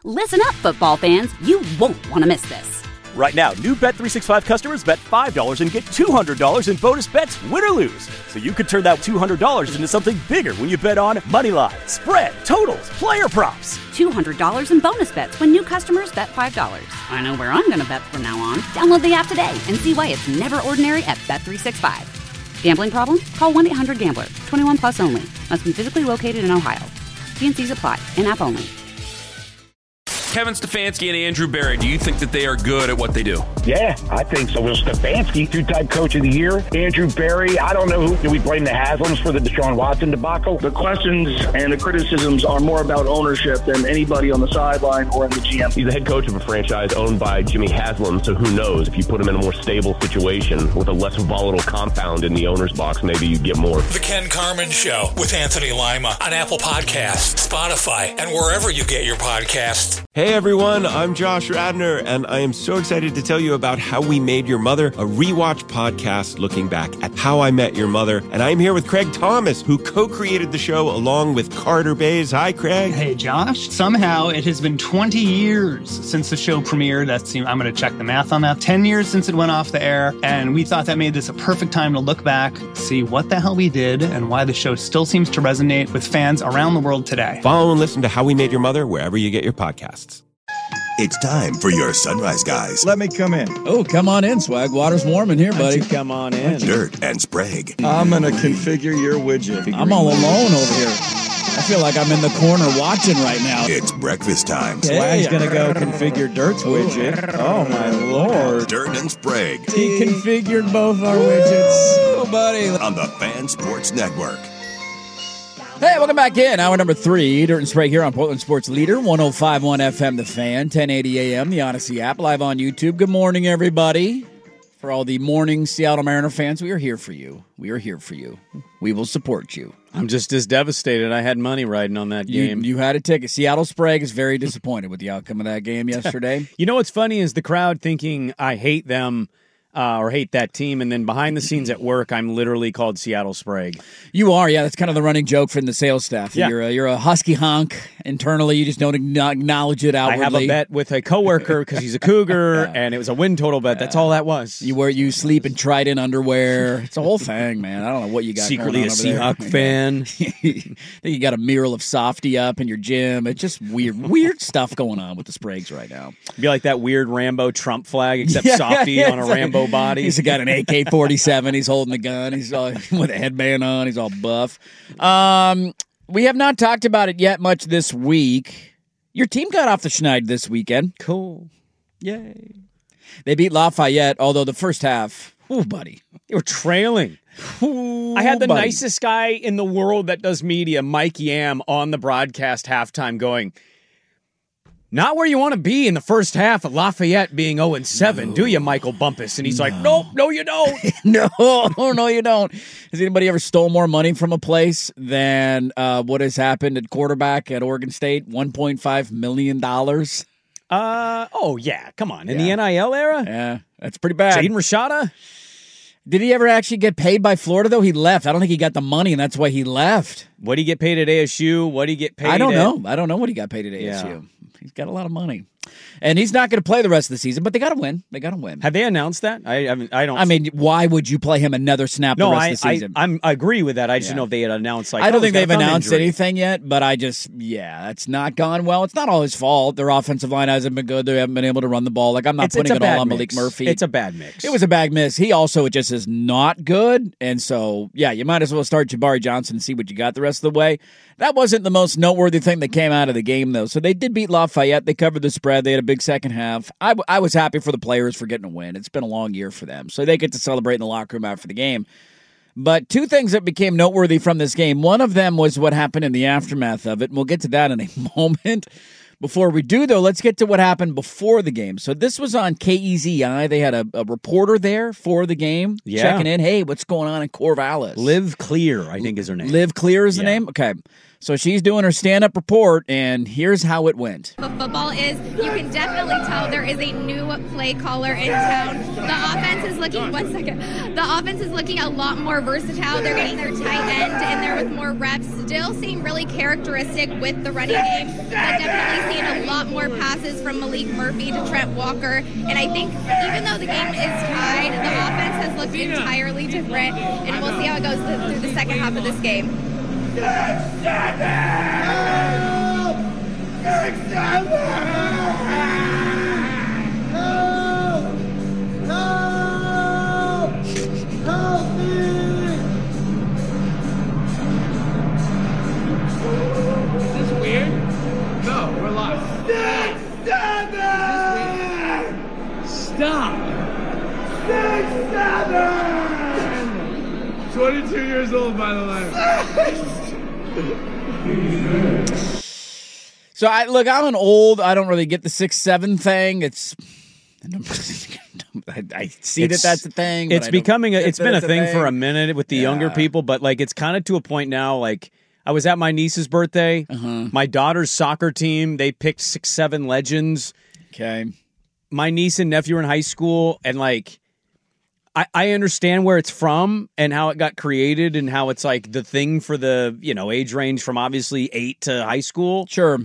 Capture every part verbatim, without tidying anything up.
Listen up, football fans. You won't want to miss this. Right now, new Bet three sixty-five customers bet five dollars and get two hundred dollars in bonus bets, win or lose. So you could turn that two hundred dollars into something bigger when you bet on money line, spread, totals, player props. two hundred dollars in bonus bets when new customers bet five dollars. I know where I'm going to bet from now on. Download the app today and see why it's never ordinary at Bet three sixty-five. Gambling problem? Call one eight hundred gambler. twenty-one plus only. Must be physically located in Ohio. T and C's apply. In-app only. Kevin Stefanski and Andrew Berry, do you think that they are good at what they do? Yeah, I think so. Well, Stefanski, two-time coach of the year. Andrew Berry, I don't know who. Do we blame the Haslams for the Deshaun Watson debacle? The questions and the criticisms are more about ownership than anybody on the sideline or in the G M. He's the head coach of a franchise owned by Jimmy Haslam, so who knows? If you put him in a more stable situation with a less volatile compound in the owner's box, maybe you get more. The Ken Carman Show with Anthony Lima on Apple Podcasts, Spotify, and wherever you get your podcasts. Hey everyone, I'm Josh Radner, and I am so excited to tell you about How We Made Your Mother, a rewatch podcast looking back at How I Met Your Mother. And I'm here with Craig Thomas, who co-created the show along with Carter Bays. Hi, Craig. Hey, Josh. Somehow it has been twenty years since the show premiered. That's, I'm going to check the math on that. ten years since it went off the air, and we thought that made this a perfect time to look back, see what the hell we did, and why the show still seems to resonate with fans around the world today. Follow and listen to How We Made Your Mother wherever you get your podcasts. It's time for your Sunrise Guys. Let me come in. Oh, come on in, Swag. Water's warm in here, buddy. Come on in. Dirt and Sprague. I'm going to configure your widget. I'm all alone over here. I feel like I'm in the corner watching right now. It's breakfast time. Swag's hey. going to go configure Dirt's widget. Oh, my Lord. Dirt and Sprague. He configured both our widgets. Oh, buddy. On the Fan Sports Network. Hey, welcome back in. Hour number three. Dirt and Sprague here on Portland Sports Leader, one oh five point one F M, The Fan, ten eighty A M, the Odyssey app, live on YouTube. Good morning, everybody. For all the morning Seattle Mariner fans, we are here for you. We are here for you. We will support you. I'm just as devastated. I had money riding on that game. You, you had a ticket. Seattle Sprague is very disappointed with the outcome of that game yesterday. You know what's funny is the crowd thinking I hate them. Uh, or hate that team, and then behind the scenes at work, I'm literally called Seattle Sprague. You are, yeah. That's kind of the running joke from the sales staff. Yeah. You're a, you're a husky honk internally. You just don't acknowledge it outwardly. I have a bet with a coworker because he's a Cougar, yeah. and it was a win total bet. That's all that was. You wear you sleep in Trident underwear. It's a whole thing, man. I don't know what you got. Secretly going on a over Seahawk there. fan. Think you got a mural of Softy up in your gym. It's just weird, weird stuff going on with the Spragues right now. It'd be like that weird Rambo Trump flag, except yeah, Softy yeah, on a Rambo body. He's got an A K forty-seven. He's holding the gun. He's all with a headband on. He's all buff. Um, we have not talked about it yet much this week. Your team got off the schneid this weekend. Cool. Yay. They beat Lafayette, although the first half, ooh, buddy. They were trailing. Ooh, I had the buddy. nicest guy in the world that does media, Mike Yam, on the broadcast halftime going, not where you want to be in the first half of Lafayette being oh and seven, no. do you, Michael Bumpus? And he's no. like, nope, no, you don't. no, no, you don't. Has anybody ever stole more money from a place than uh, what has happened at quarterback at Oregon State? one point five million dollars? Uh, oh, yeah, come on. In yeah. the N I L era? Yeah, that's pretty bad. Jaden Rashada? Did he ever actually get paid by Florida, though? He left. I don't think he got the money, and that's why he left. What did he get paid at A S U? What did he get paid I don't at... know. I don't know what he got paid at A S U. Yeah. He's got a lot of money. And he's not going to play the rest of the season, but they got to win. They got to win. Have they announced that? I I, mean, I don't. I mean, why would you play him another snap no, the rest I, of the season? I, I'm, I agree with that. I just yeah. didn't know if they had announced. Like, I don't oh, think they've announced injury. anything yet, but I just, yeah, it's not gone well. It's not all his fault. Their offensive line hasn't been good. They haven't been able to run the ball. Like, I'm not it's, putting it's it all on mix. Malik Murphy. It's a bad mix. It was a bad miss. He also it just is not good. And so, yeah, you might as well start Jabari Johnson and see what you got the rest of the way. That wasn't the most noteworthy thing that came out of the game, though. So they did beat Lafayette. They covered the spread. They had a big second half. I, I was happy for the players for getting a win. It's been a long year for them. So they get to celebrate in the locker room after the game. But two things that became noteworthy from this game. One of them was what happened in the aftermath of it, and we'll get to that in a moment. Before we do, though, let's get to what happened before the game. So this was on K E Z I. They had a, a reporter there for the game, yeah. checking in. Hey, what's going on in Corvallis? Liv Clear, I think is her name. Liv Clear is the yeah. name? Okay. So she's doing her stand-up report, and here's how it went. The football is, you can definitely tell there is a new play caller in town. The offense is looking, one second, the offense is looking a lot more versatile. They're getting their tight end in there with more reps. Still seem really characteristic with the running game, but definitely seeing a lot more passes from Malik Murphy to Trent Walker. And I think even though the game is tied, the offense has looked entirely different, and we'll see how it goes through the second half of this game. Six, seven! Six, seven! Help! Help! Help me! Is this weird? No, we're live. Six, seven! Stop! Six, seven! twenty-two years old, by the way. So I look, I'm an old. I don't really get the six seven thing. It's I, I see It's- that that's a thing. but It's I don't becoming a, get it's that been a it's thing for a minute with the younger Yeah. people, but like it's kind of to a point now. Like I was at my niece's birthday. Uh-huh. My daughter's soccer team, they picked six seven legends. Okay. My niece and nephew are in high school, and like I, I understand where it's from and how it got created and how it's like the thing for the, you know, age range from obviously eight to high school. Sure.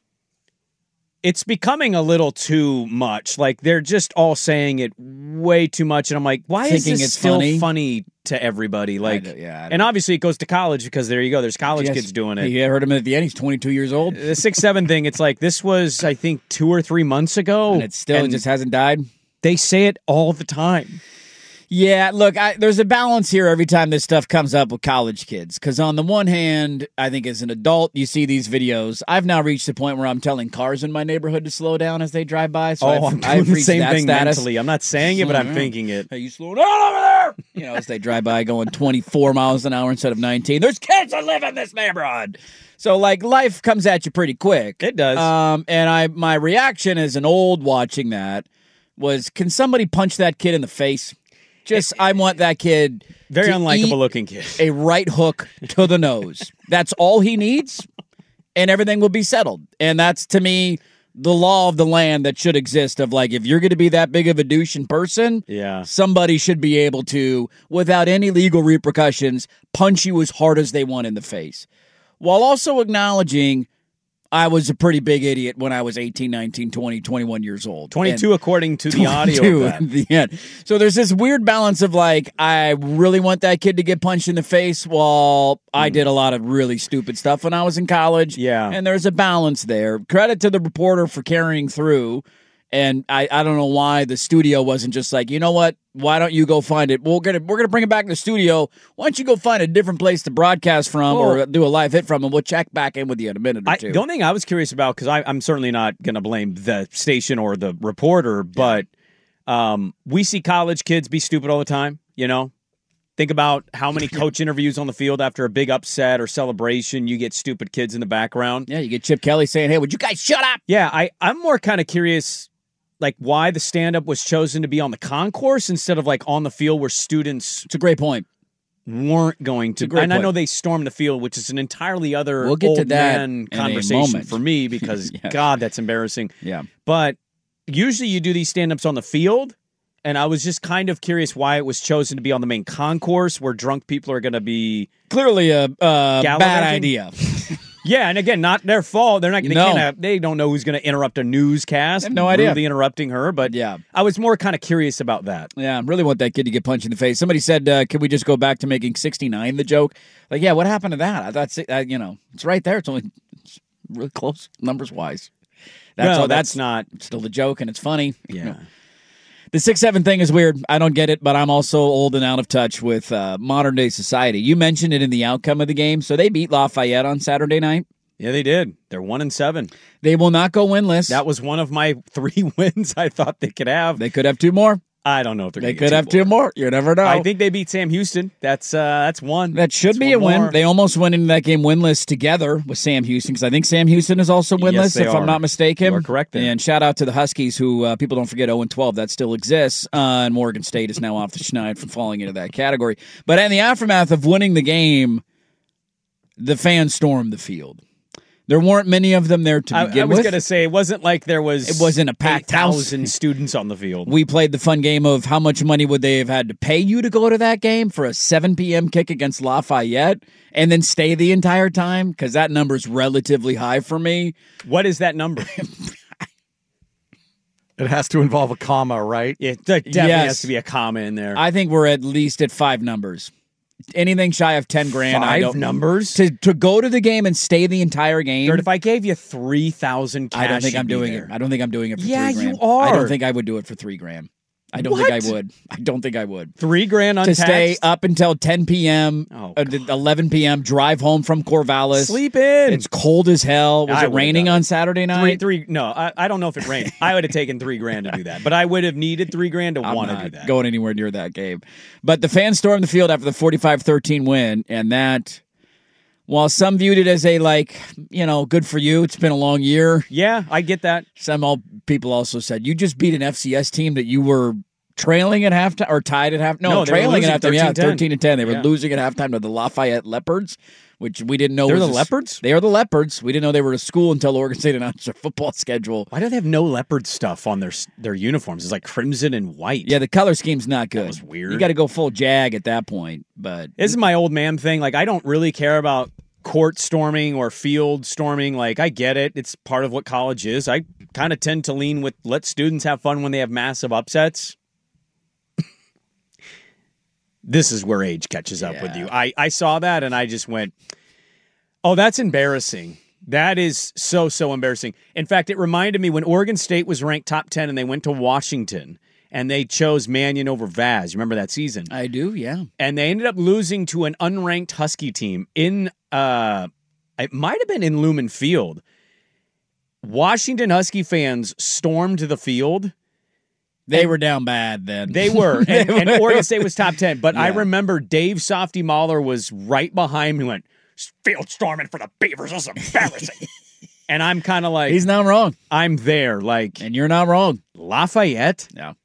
It's becoming a little too much. Like they're just all saying it way too much, and I'm like, why is Thinking this it's still funny? funny? to everybody? Like, don't- yeah, I don't- and obviously it goes to college because there you go. There's college Yes. kids doing it. You heard him at the end. He's twenty-two years old. The six seven thing. It's like this was I think two or three months ago, And it still just hasn't died. They say it all the time. Yeah, look, I, there's a balance here every time this stuff comes up with college kids. Because on the one hand, I think as an adult, you see these videos. I've now reached the point where I'm telling cars in my neighborhood to slow down as they drive by. So oh, I've, I'm doing I've the reached same that thing status. mentally. I'm not saying it, but I'm Slow down. thinking it. Hey, you slow down over there! You know, as they drive by going twenty-four miles an hour instead of nineteen. There's kids that live in this neighborhood. So, like, life comes at you pretty quick. It does. Um, and I, my reaction as an old watching that was, can somebody punch that kid in the face? Just, I want that kid Very to unlikable eat looking kid. a right hook to the nose. That's all he needs, and everything will be settled. And that's, to me, the law of the land that should exist of, like, if you're going to be that big of a douche in person, Yeah. somebody should be able to, without any legal repercussions, punch you as hard as they want in the face. While also acknowledging I was a pretty big idiot when I was eighteen, nineteen, twenty, twenty-one years old. twenty-two And- according to the audio twenty-two of that. at the end. So there's this weird balance of, like, I really want that kid to get punched in the face while I did a lot of really stupid stuff when I was in college. Yeah. And there's a balance there. Credit to the reporter for carrying through. And I, I don't know why the studio wasn't just like, you know what? Why don't you go find it? We're gonna we're gonna bring it back in the studio. Why don't you go find a different place to broadcast from or Well- do a live hit from, and we'll check back in with you in a minute or I, two. the only thing I was curious about, because I'm certainly not going to blame the station or the reporter, but um, we see college kids be stupid all the time, you know? Think about how many coach interviews on the field after a big upset or celebration. You get stupid kids in the background. Yeah, you get Chip Kelly saying, hey, would you guys shut up? Yeah, I, I'm more kind of curious, like, why the stand-up was chosen to be on the concourse instead of, like, on the field where students It's a great point. weren't going to. a great And I point. know they stormed the field, which is an entirely other We'll get old to that man in a conversation moment. for me because, Yeah. God, that's embarrassing. Yeah. But usually you do these stand-ups on the field, and I was just kind of curious why it was chosen to be on the main concourse where drunk people are going to be. Clearly a uh, bad Gallivanting? idea. Yeah, and again, not their fault. They're not. They, No. can't have, they don't know who's going to interrupt a newscast. They have no idea. Rudely interrupting her, but Yeah. I was more kind of curious about that. Yeah, I really want that kid to get punched in the face. Somebody said, uh, can we just go back to making sixty-nine the joke? Like, yeah, what happened to that? I thought, si- uh, you know, it's right there. It's only it's really close numbers-wise. That's Well, all. that's That's, not. still a joke, and it's funny. Yeah. The six seven thing is weird. I don't get it, but I'm also old and out of touch with uh, modern-day society. You mentioned it in the outcome of the game. So they beat Lafayette on Saturday night. Yeah, they did. They're one and seven. They will not go winless. That was one of my three wins I thought they could have. They could have two more. I don't know if they're They gonna could get have two more. You never know. I think they beat Sam Houston. That's uh, that's one. That should That's be a one win. more. They almost went into that game winless together with Sam Houston because I think Sam Houston is also winless, Yes, they if are. I'm not mistaken. You are correct there. And shout out to the Huskies, who uh, people don't forget oh and twelve. That still exists. Uh, and Morgan State is now off the schneid from falling into that category. But in the aftermath of winning the game, the fans stormed the field. There weren't many of them there to begin with. I, I was going to say, it wasn't like there was it wasn't a packed house. eight thousand students on the field. We played the fun game of how much money would they have had to pay you to go to that game for a seven p.m. kick against Lafayette and then stay the entire time? Because that number's relatively high for me. What is that number? It has to involve a comma, right? It definitely Yes. has to be a comma in there. I think we're at least at five numbers. Anything shy of ten grand. I Five don't, numbers? To to go to the game and stay the entire game. Dirt, if I gave you three thousand cash, I don't think you'd I'm be doing there. it. I don't think I'm doing it for Yeah, three grand. you are. I don't think I would do it for three grand. I don't What? think I would. I don't think I would. Three grand To untaxed? stay up until ten p.m., Oh, uh, eleven p.m., drive home from Corvallis. Sleep in. It's cold as hell. Was I it would've raining done on it. Saturday night? Three, three. No, I, I don't know if it rained. I would have taken three grand to do that, but I would have needed three grand to I'm want to not do that. going anywhere near that game. But the fans stormed the field after the forty-five thirteen win, and that, while some viewed it as a, like, you know, good for you, it's been a long year. Yeah, I get that. Some all, people also said, you just beat an F C S team that you were trailing at halftime, or tied at halftime. No, No, they were trailing at losing halftime. Yeah, thirteen ten. thirteen to ten. They were Yeah. losing at halftime to the Lafayette Leopards, which we didn't know They're was the a- Leopards? They are the Leopards. We didn't know they were a school until Oregon State announced their football schedule. Why do they have no leopard stuff on their their uniforms? It's like crimson and white. Yeah, the color scheme's not good. That was weird. You got to go full Jag at that point. But This is my old man thing. Like, I don't really care about court storming or field storming. Like, I get it. It's part of what college is. I kind of tend to lean with let students have fun when they have massive upsets. This is where age catches up with you. I, I saw that and I just went, oh, that's embarrassing. That is so, so embarrassing. In fact, it reminded me when Oregon State was ranked top ten and they went to Washington and they chose Mannion over Vaz. You remember that season? I do, yeah. And they ended up losing to an unranked Husky team in, uh, it might have been in Lumen Field. Washington Husky fans stormed the field. They were down bad then. They were. And, and Oregon State was top ten. But I Yeah. remember Dave Softy Mahler was right behind me and went, field storming for the Beavers. This is embarrassing. And I'm kind of like. He's not wrong. I'm there. Like. And you're not wrong. Lafayette? No.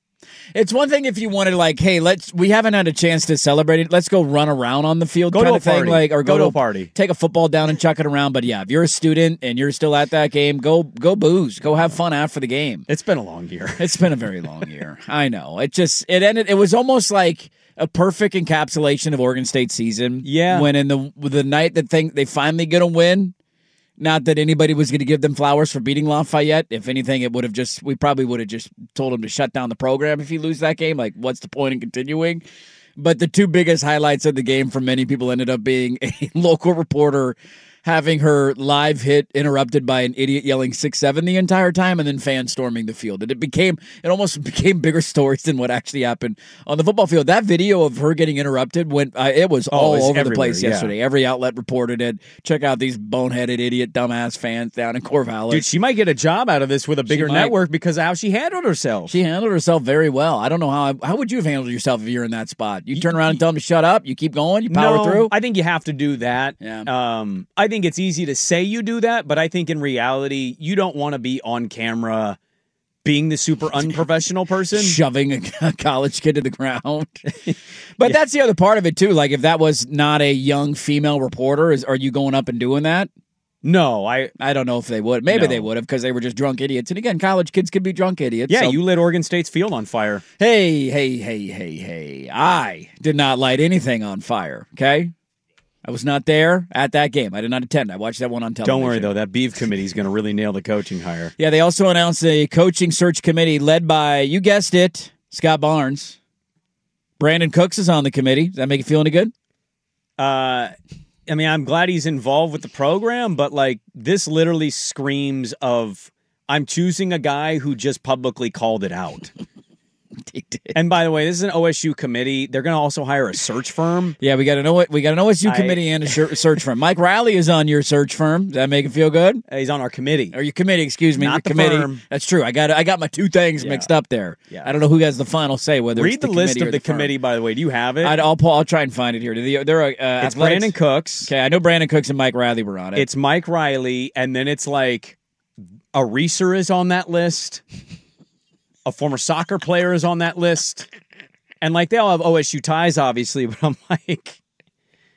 It's one thing if you wanted, like, hey, let's. We haven't had a chance to celebrate it. Let's go run around on the field, Go kind to of a thing, party. like, or Go go, to a party. take a football down and chuck it around. But yeah, if you're a student and you're still at that game, go go booze, go have fun after the game. It's been a long year. It's been a very long year. I know. It just it ended. It was almost like a perfect encapsulation of Oregon State season. Yeah. When in the the night that think they finally get a win. Not that anybody was going to give them flowers for beating Lafayette. If anything, it would have just, we probably would have just told them to shut down the program if you lose that game. Like, what's the point in continuing? But the two biggest highlights of the game for many people ended up being a local reporter having her live hit interrupted by an idiot yelling six seven the entire time, and then fans storming the field. And it became, it almost became bigger stories than what actually happened on the football field. That video of her getting interrupted went, uh, it was Oh, all it's over the everywhere, place yeah. yesterday. Every outlet reported it. Check out these boneheaded idiot dumbass fans down in Corvallis. Dude, she might get a job out of this with a bigger might. network because of how she handled herself. She handled herself very well. I don't know how. I, how would you have handled yourself if you're in that spot? You turn around and tell them to shut up. You keep going. You power no, through. I think you have to do that. Yeah. Um, I think it's easy to say you do that, but I think in reality, you don't want to be on camera being the super unprofessional person. Shoving a college kid to the ground. But that's the other part of it too. Like if that was not a young female reporter, is are you going up and doing that? No, I I don't know if they would. Maybe No. they would have because they were just drunk idiots. And again, college kids can be drunk idiots. Yeah, so- you lit Oregon State's field on fire. Hey, hey, hey, hey, hey. I did not light anything on fire, okay? I was not there at that game. I did not attend. I watched that one on television. Don't worry, though. That Beeve committee is going to really nail the coaching hire. Yeah, they also announced a coaching search committee led by, you guessed it, Scott Barnes. Brandon Cooks is on the committee. Does that make you feel any good? Uh, I mean, I'm glad he's involved with the program, but, like, this literally screams of, I'm choosing a guy who just publicly called it out. And by the way, this is an O S U committee. They're going to also hire a search firm. Yeah, we got to know what we got an O S U I- committee and a shir- search firm. Mike Riley is on your search firm. Does that make it feel good? He's on our committee. Or your committee, excuse me. Not your the committee. firm. That's true. I got I got my two things Yeah. mixed up there. Yeah. I don't know who has the final say whether Read it's the, the, list committee of or the, the firm. committee, by the way. Do you have it? I'd, I'll pull, I'll try and find it here. The, they're uh, it's athletics. Brandon Cooks. Okay, I know Brandon Cooks and Mike Riley were on it. It's Mike Riley, and then it's like a Reeser is on that list. A former soccer player is on that list. And, like, they all have O S U ties, obviously, but I'm like,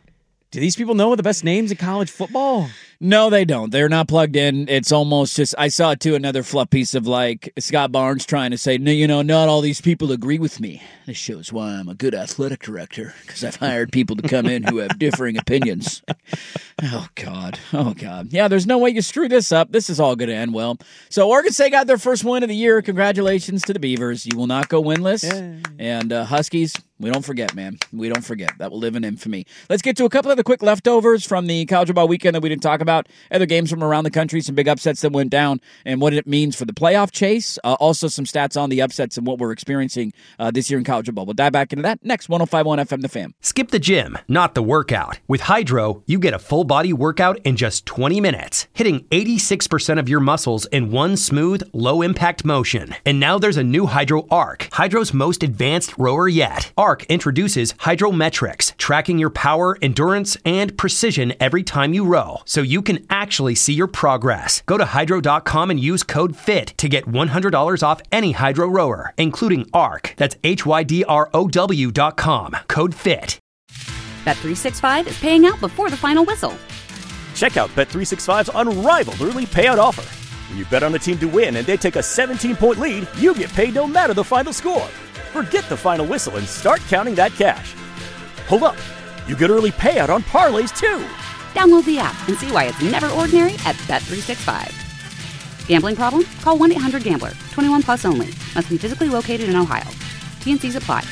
Do these people know the best names in college football? No, they don't. They're not plugged in. It's almost just, I saw too another fluff piece of like Scott Barnes trying to say, no, you know, not all these people agree with me. This shows why I'm a good athletic director, because I've hired people to come in who have differing opinions. Oh, God. Oh, God. Yeah, there's no way you screw this up. This is all going to end well. So Oregon State got their first win of the year. Congratulations to the Beavers. You will not go winless. Yeah. And uh, Huskies, we don't forget, man. We don't forget. That will live in infamy. Let's get to a couple of the quick leftovers from the college football weekend that we didn't talk about. Other games from around the country, some big upsets that went down, and what it means for the playoff chase. Uh, also, some stats on the upsets and what we're experiencing uh, this year in college football. We'll dive back into that next. one oh five point one F M The Fan. Skip the gym, not the workout. With Hydro, you get a full body workout in just twenty minutes, hitting eighty-six percent of your muscles in one smooth, low impact motion. And now there's a new Hydro Arc, Hydro's most advanced rower yet. Arc introduces Hydrometrics, tracking your power, endurance, and precision every time you row, so you can actually see your progress. Go to hydro dot com and use code FIT to get one hundred dollars off any Hydro rower, including Arc. That's H Y D R O W dot com. Code FIT. Bet three sixty-five is paying out before the final whistle. Check out Bet three sixty-five's unrivaled early payout offer. When you bet on a team to win and they take a seventeen-point lead, you get paid no matter the final score. Forget the final whistle and start counting that cash. Hold up. You get early payout on parlays, too. Download the app and see why it's never ordinary at Bet three sixty-five. Gambling problem? Call one eight hundred gambler. twenty-one plus only. Must be physically located in Ohio. T and C's apply.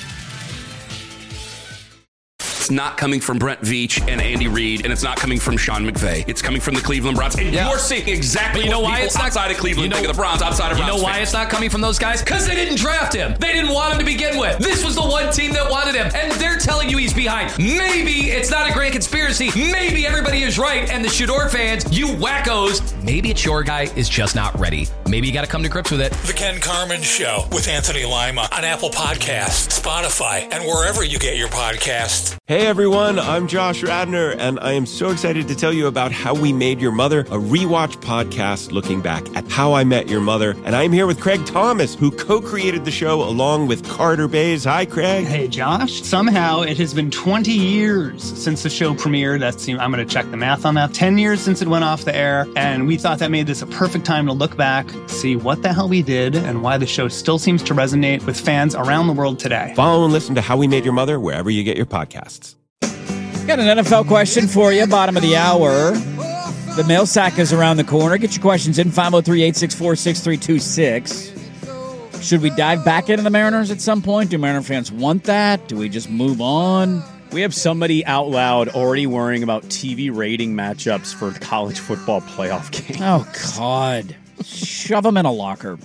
It's not coming from Brent Veach and Andy Reid, and it's not coming from Sean McVay. It's coming from the Cleveland Browns. And yeah. you're seeing exactly you know what why people it's not, outside of Cleveland you know, think of the Browns, outside of You Browns know why fans. it's not coming from those guys? Because they didn't draft him. They didn't want him to begin with. This was the one team that wanted him, and they're telling you he's behind. Maybe it's not a great conspiracy. Maybe everybody is right, and the Shador fans, you wackos, maybe it's your guy is just not ready. Maybe you got to come to grips with it. The Ken Carman Show with Anthony Lima on Apple Podcasts, Spotify, and wherever you get your podcasts. Hey everyone, I'm Josh Radner, and I am so excited to tell you about How We Made Your Mother, a rewatch podcast looking back at How I Met Your Mother. And I'm here with Craig Thomas, who co-created the show along with Carter Bays. Hi, Craig. Hey, Josh. Somehow it has been twenty years since the show premiered. That's, I'm going to check the math on that. ten years since it went off the air, and we thought that made this a perfect time to look back, see what the hell we did, and why the show still seems to resonate with fans around the world today. Follow and listen to How We Made Your Mother wherever you get your podcasts. Got an N F L question for you, bottom of the hour. The mail sack is around the corner. Get your questions in, five oh three, eight six four, six three two six. Should we dive back into the Mariners at some point? Do Mariner fans want that? Do we just move on? We have somebody out loud already worrying about T V rating matchups for college football playoff games. Oh, God. Shove them in a locker.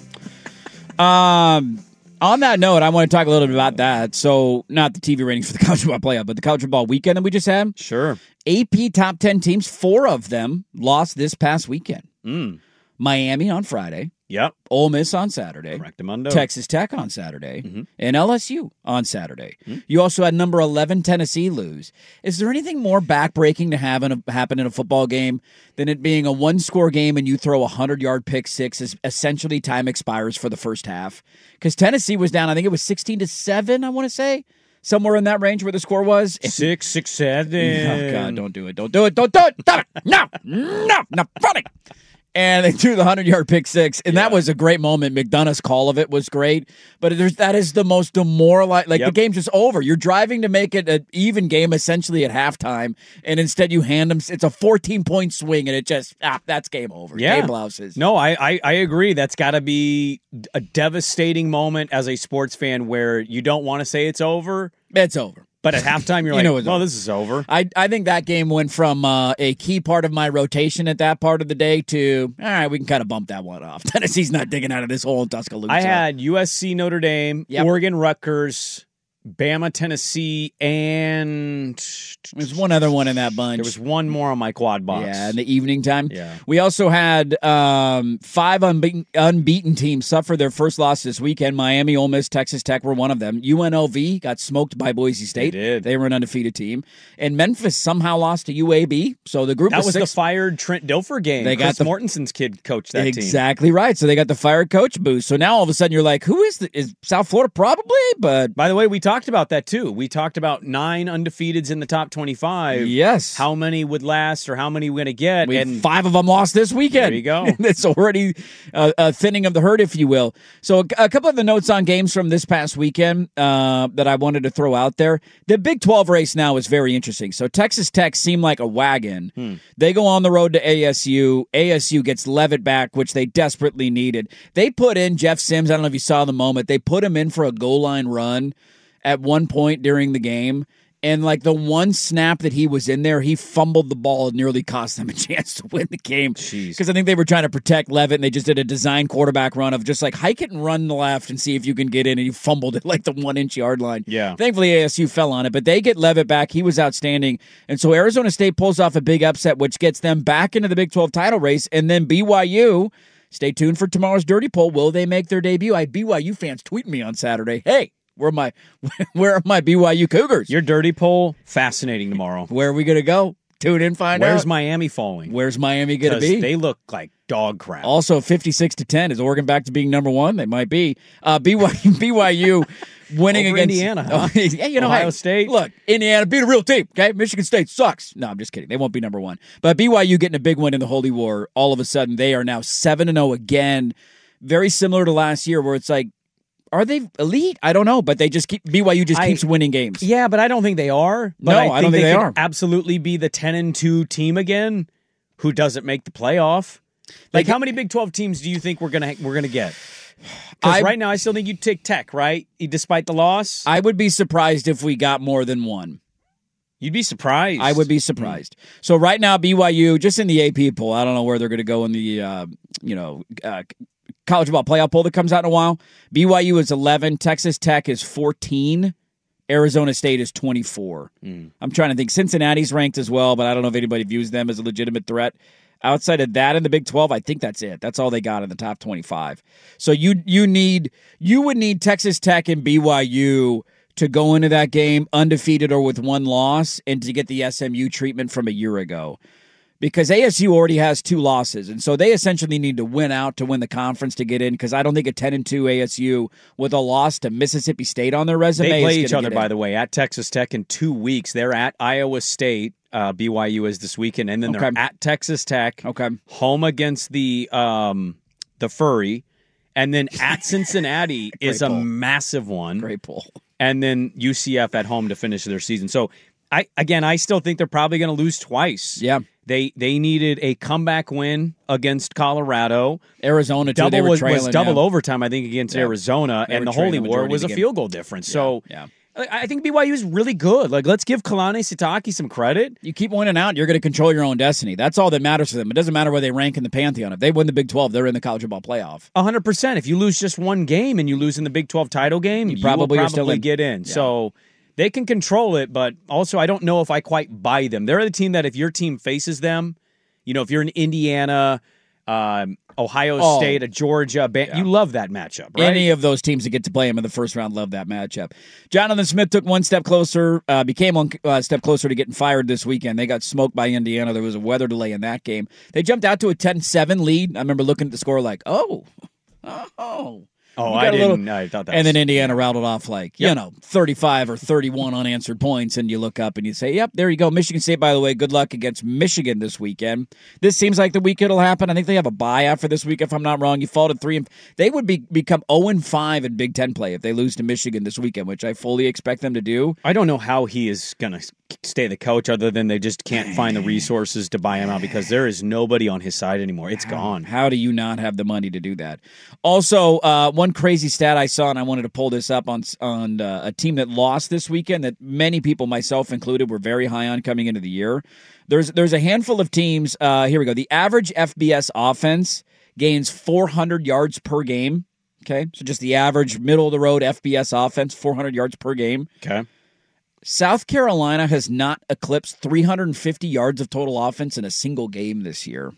Um... On that note, I want to talk a little bit about that. So, not the T V ratings for the college football playoff, but the college football weekend that we just had. Sure. A P top ten teams, four of them lost this past weekend. Mm. Miami on Friday. Yep. Ole Miss on Saturday. Correctamundo. Texas Tech on Saturday. Mm-hmm. And L S U on Saturday. Mm-hmm. You also had number eleven Tennessee lose. Is there anything more backbreaking to have in a, happen in a football game than it being a one-score game and you throw a hundred-yard pick six as essentially time expires for the first half? Because Tennessee was down, I think it was sixteen to seven, I want to say. Somewhere in that range where the score was. Six, six, seven. Oh, God, don't do it. Don't do it. Don't do it. Stop it. No. No. Not funny. And they threw the hundred-yard pick six, and yeah. that was a great moment. McDonough's call of it was great, but there's, that is the most demoralizing. Like, yep. the game's just over. You're driving to make it an even game, essentially, at halftime, and instead you hand them – it's a fourteen-point swing, and it just ah, – that's game over. Yeah. Game blouses. No, I, I, I agree. That's got to be a devastating moment as a sports fan where you don't want to say it's over. It's over. But at halftime, you're you like, well, over. This is over. I I think that game went from uh, a key part of my rotation at that part of the day to, all right, we can kind of bump that one off. Tennessee's not digging out of this hole in Tuscaloosa. I had U S C, Notre Dame, yep. Oregon, Rutgers, Bama, Tennessee, and there's one other one in that bunch. There was one more on my quad box. Yeah, in the evening time. Yeah. We also had um, five unbeaten, unbeaten teams suffer their first loss this weekend. Miami, Ole Miss, Texas Tech were one of them. U N L V got smoked by Boise State. They did. They were an undefeated team. And Memphis somehow lost to U A B. So the group that was, was six. the fired Trent Dilfer game. They Chris got the, Mortensen's kid coached that exactly team. Exactly right. So they got the fired coach boost. So now all of a sudden you're like, who is the, is South Florida? Probably, but by the way, we talked talked about that too. We talked about nine undefeateds in the top twenty-five. Yes. How many would last or how many we're going to get? We, and five of them lost this weekend. There you go. It's already uh, a thinning of the herd, if you will. So a, a couple of the notes on games from this past weekend uh, that I wanted to throw out there. The Big twelve race now is very interesting. So Texas Tech seemed like a wagon. Hmm. They go on the road to A S U. A S U gets Leavitt back, which they desperately needed. They put in Jeff Sims. I don't know if you saw the moment. They put him in for a goal line run at one point during the game. And, like, the one snap that he was in there, he fumbled the ball and nearly cost them a chance to win the game. Because I think they were trying to protect Leavitt, and they just did a design quarterback run of just, like, hike it and run the left and see if you can get in, and he fumbled it, like, the one-inch yard line. Yeah. Thankfully, A S U fell on it, but they get Leavitt back. He was outstanding. And so Arizona State pulls off a big upset, which gets them back into the Big twelve title race, and then B Y U, stay tuned for tomorrow's Dirty Poll. Will they make their debut? I had B Y U fans tweeting me on Saturday, hey, Where are my where are my B Y U Cougars? Your dirty poll, fascinating tomorrow. Where are we going to go? Tune in, find Where's out. Where's Miami falling? Where's Miami going to be? They look like dog crap. Also, fifty-six to ten. Is Oregon back to being number one? They might be. Uh, B Y U, B Y U winning Over against Indiana. Huh? Oh, yeah, you know, Ohio hey, State. Look, Indiana beat a real team. Okay, Michigan State sucks. No, I'm just kidding. They won't be number one. But B Y U getting a big win in the Holy War. All of a sudden, they are now seven and zero again. Very similar to last year, where it's like, are they elite? I don't know, but they just keep B Y U just I, keeps winning games. Yeah, but I don't think they are. But No, I, I think don't think they, they could are. Absolutely be the ten and two team again, who doesn't make the playoff. Like, Like, how many Big twelve teams do you think we're gonna we're gonna get? Because right now, I still think you'd take Tech, right? Despite the loss, I would be surprised if we got more than one. You'd be surprised. I would be surprised. Mm. So right now, B Y U just in the A P poll. I don't know where they're going to go in the uh, you know. Uh, college football playoff poll that comes out in a while. B Y U is eleven. Texas Tech is fourteen. Arizona State is twenty-four. Mm. I'm trying to think. Cincinnati's ranked as well, but I don't know if anybody views them as a legitimate threat. Outside of that in the Big twelve, I think that's it. That's all they got in the top twenty-five. So you you need you would need Texas Tech and B Y U to go into that game undefeated or with one loss and to get the S M U treatment from a year ago. Because A S U already has two losses, and so they essentially need to win out to win the conference to get in, because I don't think a ten and two A S U with a loss to Mississippi State on their resume They play is each other, get by in. the way, at Texas Tech in two weeks. They're at Iowa State. Uh, B Y U is this weekend, and then they're Okay. at Texas Tech. Okay. Home against the um, the Furry, and then at Cincinnati is a poll. massive one. Great poll. And then U C F at home to finish their season. So, I again, I still think they're probably going to lose twice. Yeah. They they needed a comeback win against Colorado. Arizona, too, double they were was, trailing, was double yeah. overtime, I think, against Yeah. Arizona, They and were the Holy trailing War majority was a of the game. field goal difference. So, yeah. I I think B Y U is really good. Like, let's give Kalani Sitake some credit. You keep winning out, you're going to control your own destiny. That's all that matters for them. It doesn't matter where they rank in the Pantheon. If they win the Big twelve, they're in the college football playoff. A hundred percent. If you lose just one game and you lose in the Big twelve title game, you, probably will are still probably in. get in. Yeah. So they can control it, but also I don't know if I quite buy them. They're the team that if your team faces them, you know, if you're in Indiana, um, Ohio Oh. State, a Georgia, Ban- you love that matchup, right? Any of those teams that get to play him in the first round love that matchup. Jonathan Smith took one step closer, uh, became one uh, step closer to getting fired this weekend. They got smoked by Indiana. There was a weather delay in that game. They jumped out to a ten seven lead. I remember looking at the score like, oh, oh. Oh, You I got a didn't. little- I thought that. And was, then Indiana rattled off like, you Yep. know, thirty-five or thirty-one unanswered points, and you look up and you say, yep, there you go. Michigan State, by the way, good luck against Michigan this weekend. This seems like the week it'll happen. I think they have a bye after this week, if I'm not wrong. You fall to three. And they would be become oh and five in Big Ten play if they lose to Michigan this weekend, which I fully expect them to do. I don't know how he is going to stay the coach, other than they just can't find the resources to buy him out, because there is nobody on his side anymore. It's gone. How do you not have the money to do that? Also, uh, one crazy stat I saw, and I wanted to pull this up on on uh, a team that lost this weekend that many people, myself included, were very high on coming into the year. There's there's a handful of teams. Uh, here we go. The average F B S offense gains four hundred yards per game. Okay, so just the average middle of the road F B S offense, four hundred yards per game. Okay. South Carolina has not eclipsed three hundred fifty yards of total offense in a single game this year.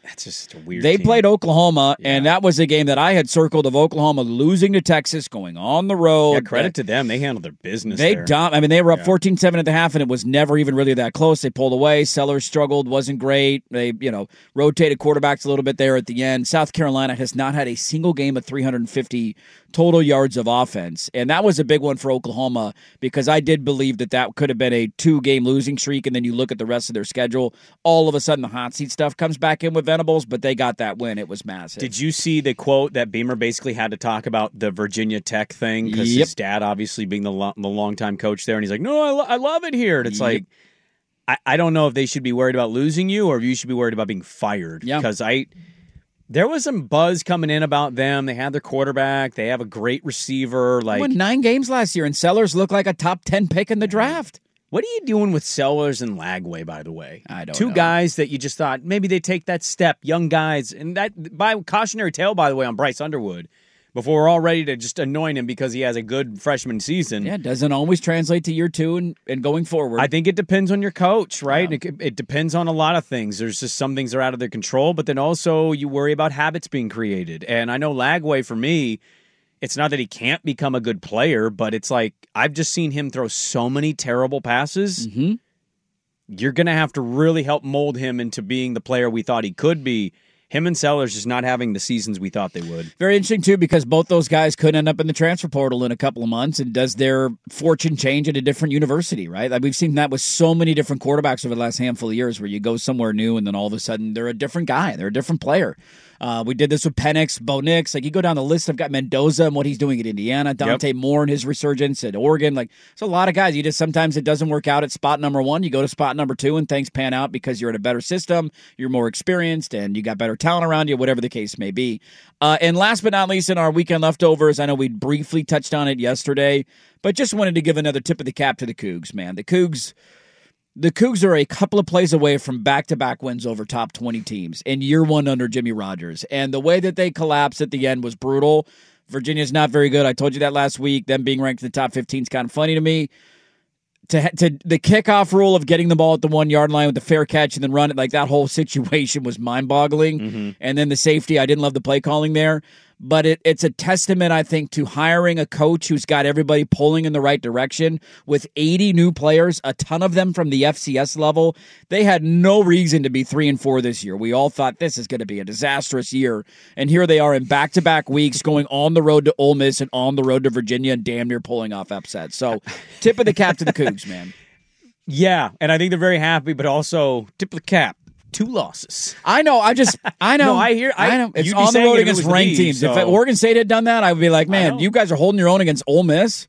That's just such a weird They team. played Oklahoma, yeah. and that was a game that I had circled of Oklahoma losing to Texas, going on the road. Yeah, credit to them. They handled their business They there. dom- I mean, they were up Yeah. fourteen seven at the half, and it was never even really that close. They pulled away. Sellers struggled, wasn't great. They, you know, rotated quarterbacks a little bit there at the end. South Carolina has not had a single game of three hundred fifty total yards of offense, and that was a big one for Oklahoma because I did believe that that could have been a two-game losing streak, and then you look at the rest of their schedule, all of a sudden the hot seat stuff comes back in with Venables, but they got that win. It was massive. Did you see the quote that Beamer basically had to talk about the Virginia Tech thing? Because Yep. his dad obviously being the, lo- the longtime coach there, and he's like, no, I, lo- I love it here. And it's Yep. like, I-, I don't know if they should be worried about losing you or if you should be worried about being fired. Yeah. Because I... There was some buzz coming in about them. They had their quarterback. They have a great receiver. Like won nine games last year, and Sellers looked like a top ten pick in the draft. What are you doing with Sellers and Lagway, by the way? I don't Two know. guys that you just thought maybe they take that step, young guys. And that by cautionary tale, by the way, on Bryce Underwood, before we're all ready to just anoint him because he has a good freshman season. Yeah, it doesn't always translate to year two and, and going forward. I think it depends on your coach, right? Yeah. It, it depends on a lot of things. There's just some things that are out of their control, but then also you worry about habits being created. And I know Lagway, for me, it's not that he can't become a good player, but it's like I've just seen him throw so many terrible passes. Mm-hmm. You're going to have to really help mold him into being the player we thought he could be. Him and Sellers just not having the seasons we thought they would. Very interesting, too, because both those guys could end up in the transfer portal in a couple of months. And does their fortune change at a different university, right? Like we've seen that with so many different quarterbacks over the last handful of years where you go somewhere new and then all of a sudden they're a different guy. They're a different player. Uh, we did this with Penix, Bo Nix. Like you go down the list, I've got Mendoza and what he's doing at Indiana, Dante yep. Moore and his resurgence at Oregon. Like there's a lot of guys. You just sometimes it doesn't work out at spot number one. You go to spot number two and things pan out because you're in a better system, you're more experienced, and you got better talent around you, whatever the case may be. Uh, and last but not least, in our weekend leftovers, I know we briefly touched on it yesterday, but just wanted to give another tip of the cap to the Cougs, man. The Cougs. The Cougs are a couple of plays away from back-to-back wins over top twenty teams in year one under Jimmy Rogers. And the way that they collapsed at the end was brutal. Virginia's not very good. I told you that last week. Them being ranked in the top fifteen is kind of funny to me. To, to the kickoff rule of getting the ball at the one-yard line with the fair catch and then run it, like that whole situation was mind-boggling. Mm-hmm. And then the safety, I didn't love the play calling there. But it, it's a testament, I think, to hiring a coach who's got everybody pulling in the right direction with eighty new players, a ton of them from the F C S level. They had no reason to be three and four this year. We all thought this is going to be a disastrous year. And here they are in back-to-back weeks going on the road to Ole Miss and on the road to Virginia and damn near pulling off upsets. So tip of the cap to the Cougs, man. Yeah, and I think they're very happy, but also tip of the cap. Two losses. I know. I just, I know. no, I hear. I, I know. It's on the road against ranked teams. So. If Oregon State had done that, I would be like, man, you guys are holding your own against Ole Miss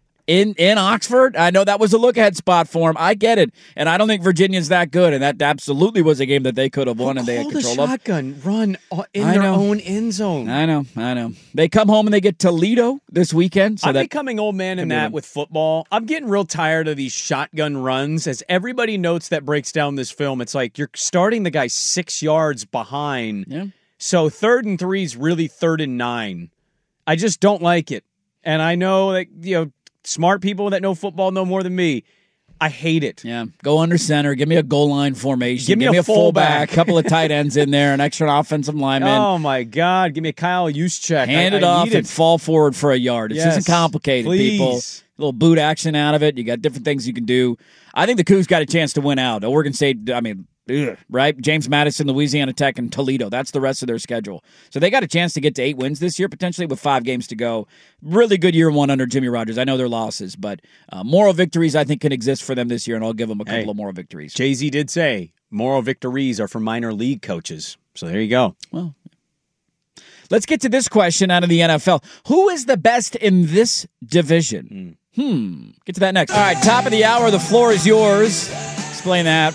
in in Oxford. I know that was a look-ahead spot for them. I get it. And I don't think Virginia's that good. And that absolutely was a game that they could have won and they had control the of. shotgun run in I their know. own end zone. I know. I know. They come home and they get Toledo this weekend. So I'm that becoming old man in that with football. I'm getting real tired of these shotgun runs. As everybody notes that breaks down this film, it's like you're starting the guy six yards behind. Yeah. So third and three is really third and nine. I just don't like it. And I know that, you know, smart people that know football know more than me. I hate it. Yeah, go under center. Give me a goal line formation. Give me Give me a a fullback. fullback. A couple of tight ends in there. An extra offensive lineman. Oh, my God. Give me a Kyle Juszczyk. Hand I, it I off need and it. fall forward for a yard. It Yes, isn't complicated, please. people. A little boot action out of it. You got different things you can do. I think the Cougs got a chance to win out. Oregon State, I mean, ugh, right? James Madison, Louisiana Tech, and Toledo. That's the rest of their schedule. So they got a chance to get to eight wins this year, potentially with five games to go. Really good year one under Jimmy Rogers. I know they're losses, but uh, moral victories I think can exist for them this year, and I'll give them a couple Hey, of moral victories. Jay-Z did say moral victories are for minor league coaches. So there you go. Well, let's get to this question out of the N F L. Who is the best in this division? Hmm. hmm. Get to that next. All right, top of the hour. The floor is yours. Explain that.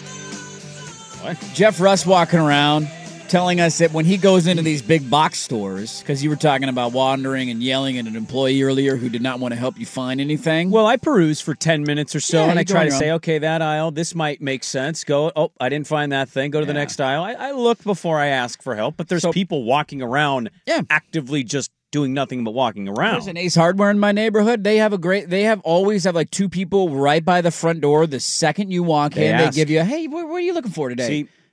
What? Jeff Russ walking around telling us that when he goes into these big box stores, because you were talking about wandering and yelling at an employee earlier who did not want to help you find anything. Well, I peruse for ten minutes or so, Yeah, and I you go try on to your say, own. okay, that aisle, this might make sense. Go, oh, I didn't find that thing. Go to the Yeah. next aisle. I, I look before I ask for help, but there's So- people walking around Yeah. actively just doing nothing but walking around. There's an Ace Hardware in my neighborhood. They have a great. They have always have like two people right by the front door. The second you walk They in, ask. they give you, a, hey, what, what are you looking for today? See,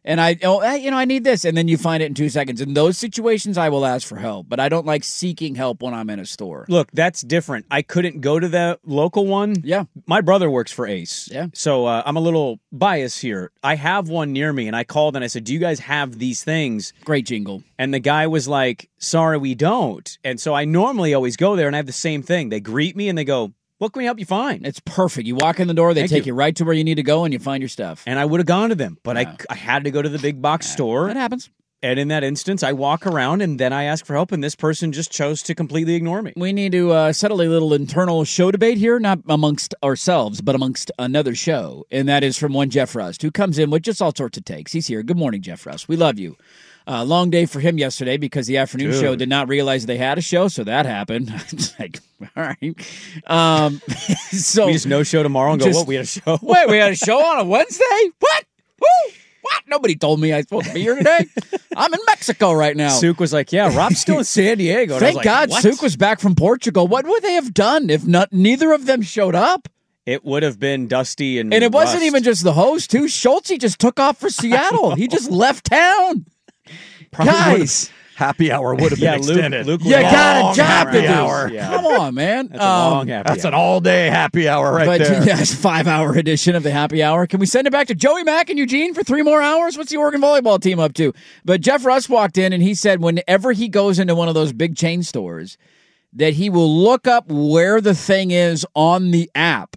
And I, oh, hey, you know, I need this. And then you find it in two seconds. In those situations, I will ask for help. But I don't like seeking help when I'm in a store. Look, that's different. I couldn't go to the local one. Yeah. My brother works for Ace. Yeah. So uh, I'm a little biased here. I have one near me, and I called and I said, do you guys have these things? Great jingle. And the guy was like, sorry, we don't. And so I normally always go there, and I have the same thing. They greet me, and they go, what can we help you find? It's perfect. You walk in the door, they Thank take you. you. right to where you need to go, and you find your stuff. And I would have gone to them, but Yeah. I, I had to go to the big box store. That happens. And in that instance, I walk around, and then I ask for help, and this person just chose to completely ignore me. We need to uh, settle a little internal show debate here, not amongst ourselves, but amongst another show. And that is from one Jeff Rust, who comes in with just all sorts of takes. He's here. Good morning, Jeff Rust. We love you. Uh, long day for him yesterday because the afternoon Dude. show did not realize they had a show, so that happened. It's like, all right. Um, so We just no show tomorrow and go, Just- what, we had a show? Wait, we had a show on a Wednesday? What? Woo! What? Nobody told me I was supposed to be here today. I'm in Mexico right now. Souk was like, yeah, Rob's still in San Diego. And I was Thank like, God what? Souk was back from Portugal. What would they have done if not neither of them showed up? It would have been Dusty and And it wasn't Rust. even just the host, too. Schultze just took off for Seattle. He just left town. Probably Guys. Happy hour would have Yeah, been Luke- extended. Luke You was got Long a job to happy do. hour. Yeah. Come on, man. That's a long happy That's hour. an all-day happy hour right but there. yes, five-hour edition of the happy hour. Can we send it back to Joey Mack and Eugene for three more hours? What's the Oregon volleyball team up to? But Jeff Russ walked in, and he said whenever he goes into one of those big chain stores, that he will look up where the thing is on the app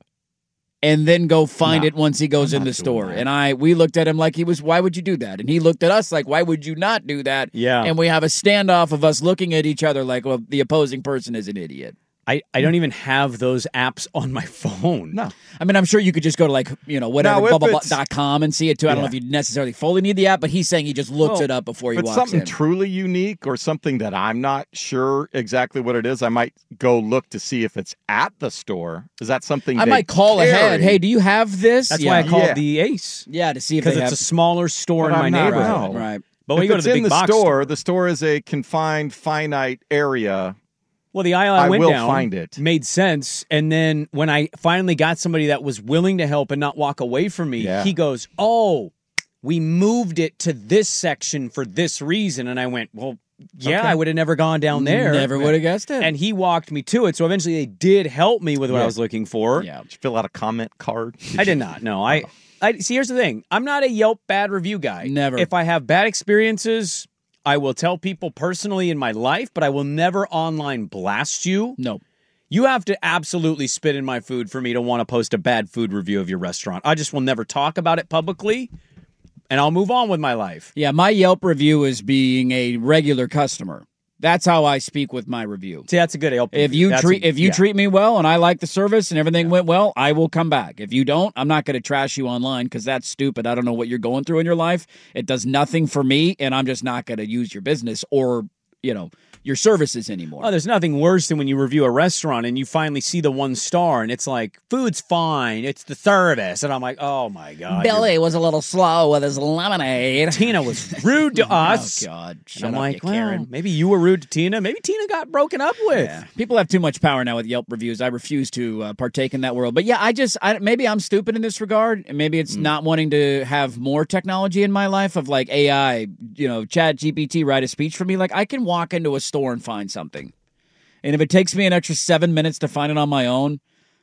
and then go find No, it once he goes I'm in not the doing store. that. And I we looked at him like he was, why would you do that? And he looked at us like, why would you not do that? Yeah. And we have a standoff of us looking at each other like, well, the opposing person is an idiot. I, I don't even have those apps on my phone. No. I mean, I'm sure you could just go to like, you know, whatever, Now, if blah, blah, blah, it's- dot com and see it too. I don't know Yeah. if you necessarily fully need the app, but he's saying he just looks Well, it up before he If it's walks something in. truly unique or something that I'm not sure exactly what it is, I might go look to see if it's at the store. Is that something I they might call carry? ahead. Hey, do you have this? That's yeah. why I called Yeah. the Ace. Yeah, to see if Because they it's have. a smaller store But in my I'm not neighborhood. right. Right. But when if you go to it's the in big the box store, store, the store is a confined, finite area. well, the aisle I, I went will down find it. made sense. And then when I finally got somebody that was willing to help and not walk away from me, Yeah. he goes, oh, we moved it to this section for this reason. And I went, well, yeah, Okay. I would have never gone down there. Never would have guessed it. And he walked me to it. So eventually they did help me with what I Yeah. was looking for. yeah. Did you fill out a comment card? I did not. No, I, I see. Here's the thing. I'm not a Yelp bad review guy. Never. If I have bad experiences, I will tell people personally in my life, but I will never online blast you. No. You have to absolutely spit in my food for me to want to post a bad food review of your restaurant. I just will never talk about it publicly, and I'll move on with my life. Yeah, my Yelp review is being a regular customer. That's how I speak with my review. See, that's a good Yelp If review. you That's treat a- if you yeah. treat me well and I like the service and everything went well, I will come back. If you don't, I'm not going to trash you online because that's stupid. I don't know what you're going through in your life. It does nothing for me, and I'm just not going to use your business or, you know, your services anymore. Oh, there's nothing worse than when you review a restaurant and you finally see the one star and it's like, food's fine, it's the service. And I'm like, oh my God. Billy was a little slow with his lemonade. Tina was rude to us. Oh, God. And Shut I'm up, like, you well, Karen. maybe you were rude to Tina. Maybe Tina got broken up with. Yeah. People have too much power now with Yelp reviews. I refuse to uh, partake in that world. But yeah, I just, I, maybe I'm stupid in this regard. And maybe it's not wanting to have more technology in my life of like A I, you know, Chat G P T write a speech for me. Like I can walk into a store and find something. And if it takes me an extra seven minutes to find it on my own,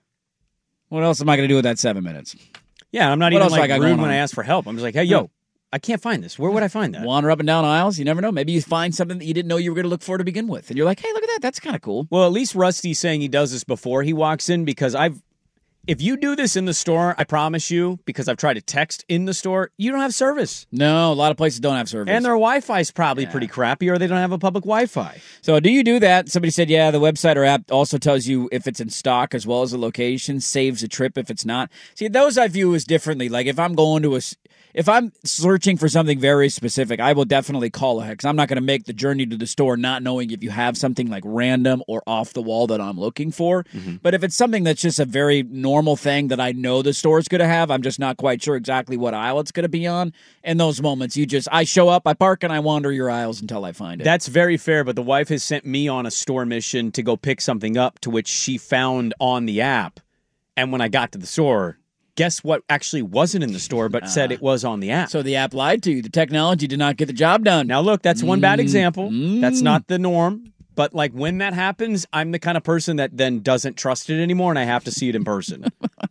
what else am I going to do with that seven minutes? Yeah, I'm not What even else I like got rude going when on? I ask for help. I'm just like, hey, yo, I can't find this. Where would I find that? Wander up and down aisles. You never know. Maybe you find something that you didn't know you were going to look for to begin with. And you're like, hey, look at that. That's kind of cool. Well, at least Rusty's saying he does this before he walks in because I've, if you do this in the store, I promise you, because I've tried to text in the store, you don't have service. No, a lot of places don't have service. And their Wi-Fi is probably pretty crappy or they don't have a public Wi-Fi. So do you do that? Somebody said, yeah, the website or app also tells you if it's in stock as well as the location, saves a trip if it's not. See, those I view as differently. Like if I'm going to a, if I'm searching for something very specific, I will definitely call ahead because I'm not going to make the journey to the store not knowing if you have something like random or off the wall that I'm looking for. Mm-hmm. But if it's something that's just a very normal thing that I know the store is going to have, I'm just not quite sure exactly what aisle it's going to be on. In those moments, you just, I show up, I park, and I wander your aisles until I find it. That's very fair, but the wife has sent me on a store mission to go pick something up to which she found on the app. And when I got to the store, guess what actually wasn't in the store, but uh, said it was on the app. So the app lied to you. The technology did not get the job done. Now, look, that's one mm. bad example. Mm. That's not the norm. But, like, when that happens, I'm the kind of person that then doesn't trust it anymore, and I have to see it in person.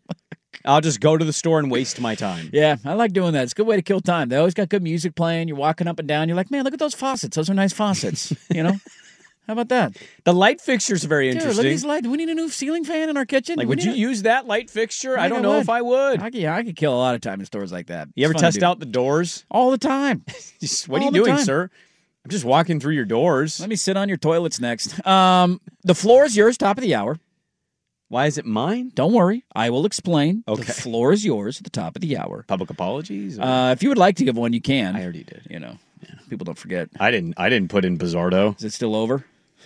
I'll just go to the store and waste my time. Yeah, I like doing that. It's a good way to kill time. They always got good music playing. You're walking up and down. You're like, man, look at those faucets. Those are nice faucets. You know? How about that? The light fixtures are very Dude, interesting. Look at these lights. Do we need a new ceiling fan in our kitchen? Like, we would you a... use that light fixture? I, I don't know would. if I would. I could, yeah, I could kill a lot of time in stores like that. You it's ever test out the doors? All the time. Just, what All are you doing, time. sir? I'm just walking through your doors. Let me sit on your toilets next. Um, the floor is yours, top of the hour. Why is it mine? Don't worry. I will explain. Okay. The floor is yours at the top of the hour. Public apologies? Or... Uh, if you would like to give one, you can. I already did. You know, yeah, people don't forget. I didn't I didn't put in Bizzardo. Is it still over?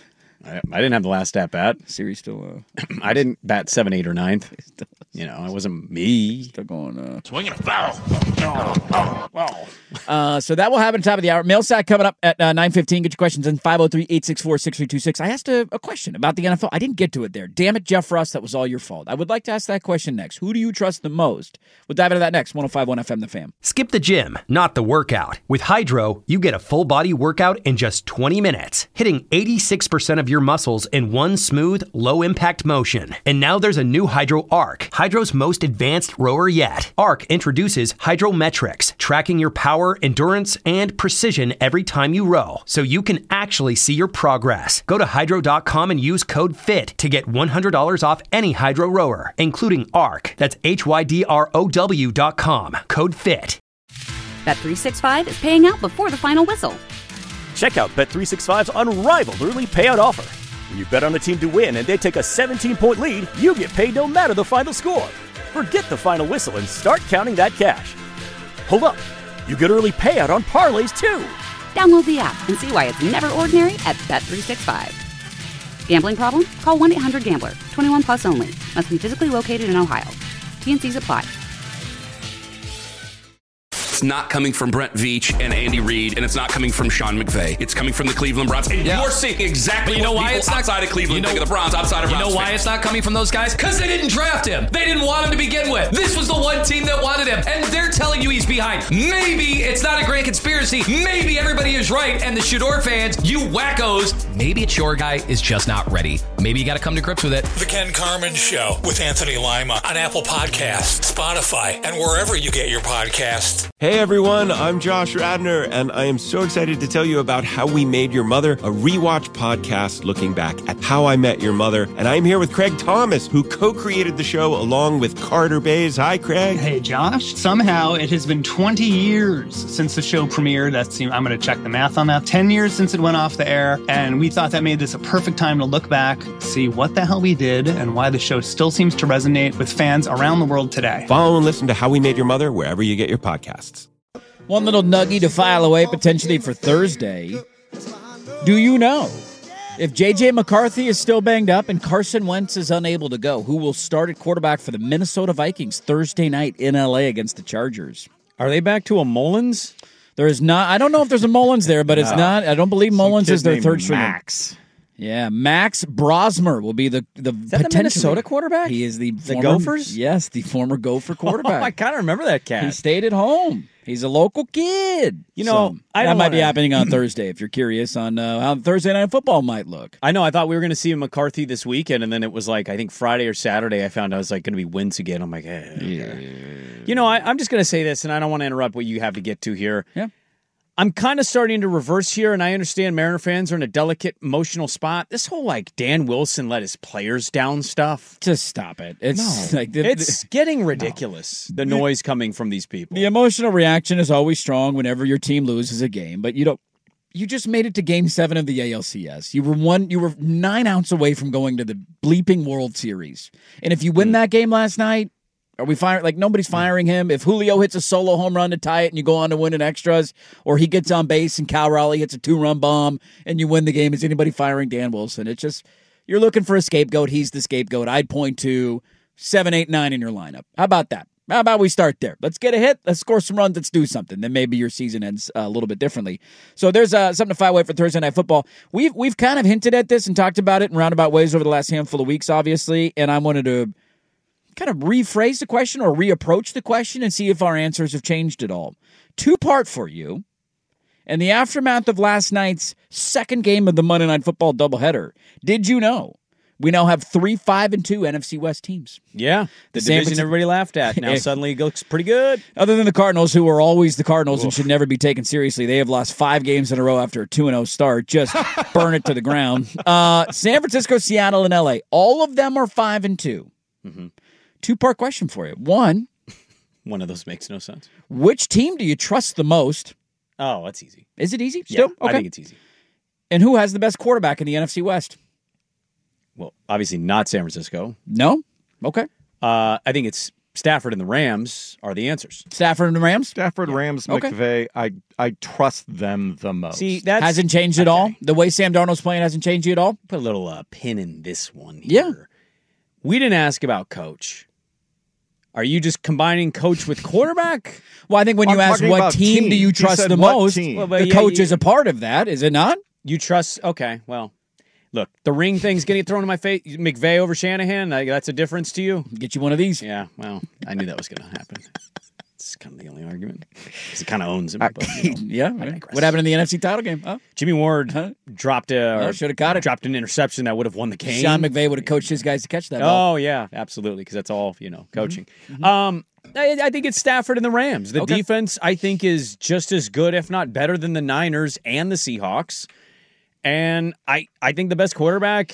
I, I didn't have the last at bat. Series still. Uh... I didn't bat seven, eight, or ninth. You know, it wasn't me. Still going. Uh... Swinging a foul. Oh, oh, oh. Uh, so that will happen at the top of the hour. Mail sack coming up at uh, nine fifteen. Get your questions in five oh three, eight six four, six three two six. I asked a, a question about the N F L. I didn't get to it there. Damn it, Jeff Russ. That was all your fault. I would like to ask that question next. Who do you trust the most? We'll dive into that next. one oh five point one F M, The Fan. Skip the gym, not the workout. With Hydro, you get a full body workout in just twenty minutes, hitting eighty-six percent of your muscles in one smooth, low impact motion. And now there's a new Hydro Arc, Hydro's most advanced rower yet. Arc introduces Hydrometrics, tracking your power, endurance, and precision every time you row, so you can actually see your progress. Go to hydro dot com and use code FIT to get one hundred dollars off any Hydro rower, including Arc. That's H Y D R O W dot com. Code FIT. Bet three sixty-five is paying out before the final whistle. Check out Bet three sixty-five's unrivaled early payout offer. When you bet on a team to win and they take a seventeen-point lead, you get paid no matter the final score. Forget the final whistle and start counting that cash. Hold up. You get early payout on parlays, too. Download the app and see why it's never ordinary at Bet three sixty-five. Gambling problem? Call one eight hundred gambler. twenty-one plus only. Must be physically located in Ohio. T and C's apply. It's not coming from Brent Veach and Andy Reid, and it's not coming from Sean McVay. It's coming from the Cleveland Browns. And yeah. you're seeing exactly but you know what why people it's not, outside of Cleveland you know, think of the Browns, outside of You Browns know why fans. it's not coming from those guys? Because they didn't draft him. They didn't want him to begin with. This was the one team that wanted him, and they're telling you he's behind. Maybe it's not a grand conspiracy. Maybe everybody is right, and the Shador fans, you wackos, maybe it's your guy is just not ready. Maybe you got to come to grips with it. The Ken Carman Show with Anthony Lima on Apple Podcasts, Spotify, and wherever you get your podcasts. Hey everyone, I'm Josh Radner, and I am so excited to tell you about How We Made Your Mother, a rewatch podcast looking back at How I Met Your Mother. And I'm here with Craig Thomas, who co-created the show along with Carter Bays. Hi, Craig. Hey, Josh. Somehow it has been twenty years since the show premiered. That's, I'm going to check the math on that. ten years since it went off the air, and we thought that made this a perfect time to look back, see what the hell we did, and why the show still seems to resonate with fans around the world today. Follow and listen to How We Made Your Mother wherever you get your podcasts. One little nuggie to file away potentially for Thursday. Do you know if J J McCarthy is still banged up and Carson Wentz is unable to go, who will start at quarterback for the Minnesota Vikings Thursday night in L A against the Chargers? Are they back to a Mullins? There is not. I don't know if there's a Mullins there, but it's No. not. I don't believe Some Mullins kid is their named third stringer. Max. Yeah, Max Brosmer will be the the Is that the Minnesota quarterback? He is the The former, Gophers? Yes, the former Gopher Oh, quarterback. I kind of remember that cat. He stayed at home. He's a local kid. You know, So, I that don't might be wanna- happening on Thursday if you're curious on uh, how Thursday Night Football might look. I know. I thought we were going to see McCarthy this weekend, and then it was like, I think Friday or Saturday, I found I was like going to be Wentz again. I'm like, eh, okay. Yeah. You know, I, I'm just going to say this, and I don't want to interrupt what you have to get to here. Yeah. I'm kind of starting to reverse here, and I understand Mariner fans are in a delicate, emotional spot. This whole, like, Dan Wilson let his players down stuff. Just stop it. It's No. like the, It's getting ridiculous, the noise coming from these people. the emotional reaction is always strong whenever your team loses a game, but you don't. You just made it to Game Seven of the A L C S. You were one. You were nine outs away from going to the bleeping World Series, and if you win that game last night. Are we firing? Like, nobody's firing him. If Julio hits a solo home run to tie it and you go on to win in extras, or he gets on base and Cal Raleigh hits a two-run bomb and you win the game, is anybody firing Dan Wilson? It's just, you're looking for a scapegoat. He's the scapegoat. I'd point to seven, eight, nine in your lineup. How about that? How about we start there? Let's get a hit. Let's score some runs. Let's do something. Then maybe your season ends uh, a little bit differently. So there's uh, something to file away for Thursday Night Football. We've, we've kind of hinted at this and talked about it in roundabout ways over the last handful of weeks, obviously, and I wanted to kind of rephrase the question or reapproach the question and see if our answers have changed at all. Two-part for you. In the aftermath of last night's second game of the Monday Night Football doubleheader, did you know we now have three five and two N F C West teams? Yeah, the, the division Francisco- everybody laughed at now suddenly looks pretty good. Other than the Cardinals, who are always the Cardinals Oof. and should never be taken seriously, they have lost five games in a row after a two and oh start. Just burn it to the ground. Uh, San Francisco, Seattle, and L A, all of them are five and two. Mm-hmm. Two-part question for you. One, one of those makes no sense. Which team do you trust the most? Oh, that's easy. Is it easy? Still? Yeah, okay. I think it's easy. And who has the best quarterback in the N F C West? Well, obviously not San Francisco. No? Okay. Uh, I think it's Stafford and the Rams are the answers. Stafford and the Rams? Stafford, yeah. Rams, okay. McVay. I I trust them the most. See, that hasn't changed at okay. all? The way Sam Darnold's playing hasn't changed you at all? Put a little uh, pin in this one here. Yeah. We didn't ask about coach. Are you just combining coach with quarterback? Well, I think when you I'm ask what team, team do you trust the most, well, the yeah, coach yeah, is a part of that, is it not? You trust, okay, well, look, the ring thing's going to get thrown in my face. McVay over Shanahan, that's a difference to you? Get you one of these. Yeah, well, I knew that was going to happen. It's kind of the only argument. Because he kind of owns him. But, you know, yeah. Right. What happened in the N F C title game? Huh? Jimmy Ward huh? dropped a, oh, should have caught it. Dropped an interception that would have won the game. Sean McVay would have coached his guys to catch that oh, ball. Oh, yeah, absolutely, because that's all, you know, coaching. Mm-hmm. Um, I, I think it's Stafford and the Rams. The okay. defense, I think, is just as good, if not better, than the Niners and the Seahawks. And I, I think the best quarterback,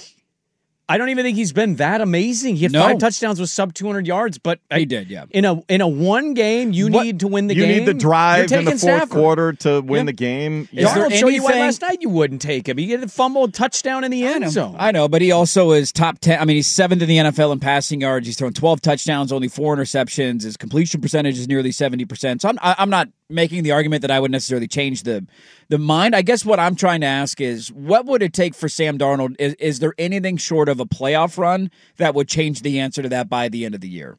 I don't even think he's been that amazing. He had no. five touchdowns with sub two hundred yards, but he I, did, yeah. In a in a one game, you what? need to win the you game. You need the drive in the fourth Stafford. quarter to win yeah. the game. Is Darnold there showed you why last night you wouldn't take him. He had a fumbled touchdown in the end I zone. I know, but he also is top ten. I mean, he's seventh in the N F L in passing yards. He's thrown twelve touchdowns, only four interceptions. His completion percentage is nearly seventy percent. So I'm I'm not making the argument that I would necessarily change the the mind. I guess what I'm trying to ask is, what would it take for Sam Darnold? Is, is there anything short of a playoff run that would change the answer to that by the end of the year?